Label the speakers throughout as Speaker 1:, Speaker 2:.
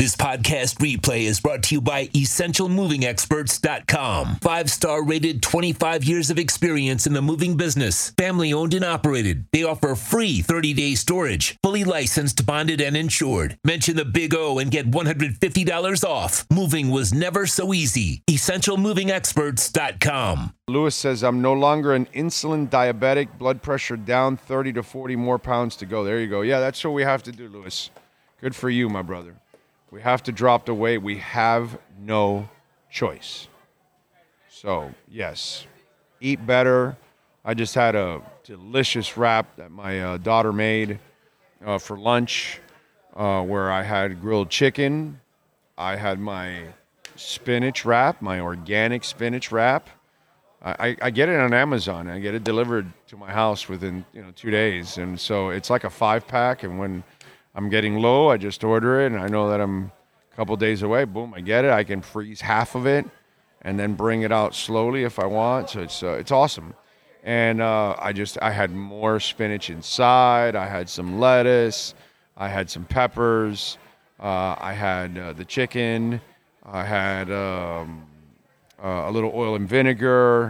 Speaker 1: This podcast replay is brought to you by EssentialMovingExperts.com. 5-star rated, 25 years of experience in the moving business. Family owned and operated. They offer free 30-day storage. Fully licensed, bonded, and insured. Mention the Big O and get $150 off. Moving was never so easy. EssentialMovingExperts.com.
Speaker 2: Lewis says, I'm no longer an insulin diabetic. Blood pressure down, 30 to 40 more pounds to go. There you go. Yeah, that's what we have to do, Lewis. Good for you, my brother. We have to drop the weight. We have no choice. So, yes, eat better. I just had a delicious wrap that my daughter made for lunch where I had grilled chicken. I had my spinach wrap, my organic spinach wrap. I get it on Amazon. I get it delivered to my house within 2 days. And so it's like a 5-pack. And when I'm getting low, I just order it, and I know that I'm a couple days away. Boom, I get it. I can freeze half of it and then bring it out slowly if I want. So it's awesome. And I had more spinach inside. I had some lettuce. I had some peppers. I had the chicken. I had a little oil and vinegar.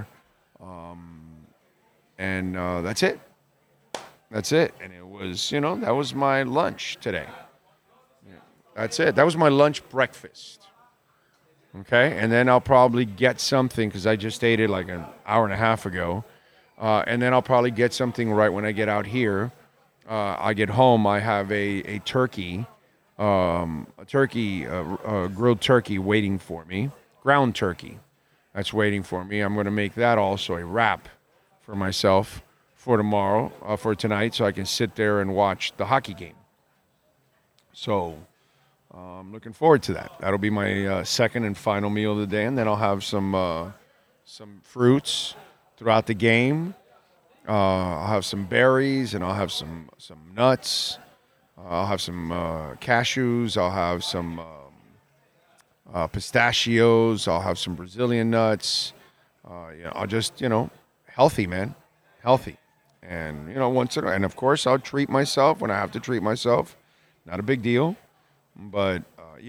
Speaker 2: And that's it. That's it. And it was, that was my lunch today. That's it. That was my lunch breakfast. Okay? And then I'll probably get something because I just ate it like an hour and a half ago. And then I'll probably get something right when I get out here. I get home. I have a turkey, grilled turkey waiting for me. Ground turkey. That's waiting for me. I'm going to make that also a wrap for myself for tomorrow, for tonight, so I can sit there and watch the hockey game. So I'm looking forward to that. That'll be my second and final meal of the day, and then I'll have some fruits throughout the game. I'll have some berries, and I'll have some nuts. I'll have some cashews. I'll have some pistachios. I'll have some Brazilian nuts. I'll just, healthy, man. Healthy. And, once in a while, and of course, I'll treat myself when I have to treat myself. Not a big deal. But,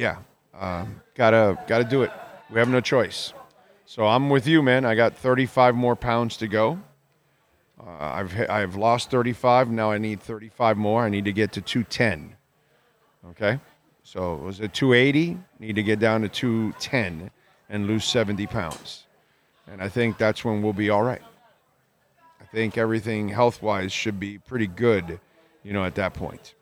Speaker 2: gotta do it. We have no choice. So I'm with you, man. I got 35 more pounds to go. I've lost 35. Now I need 35 more. I need to get to 210. Okay? So it was at 280. Need to get down to 210 and lose 70 pounds. And I think that's when we'll be all right. I think everything health-wise should be pretty good, at that point.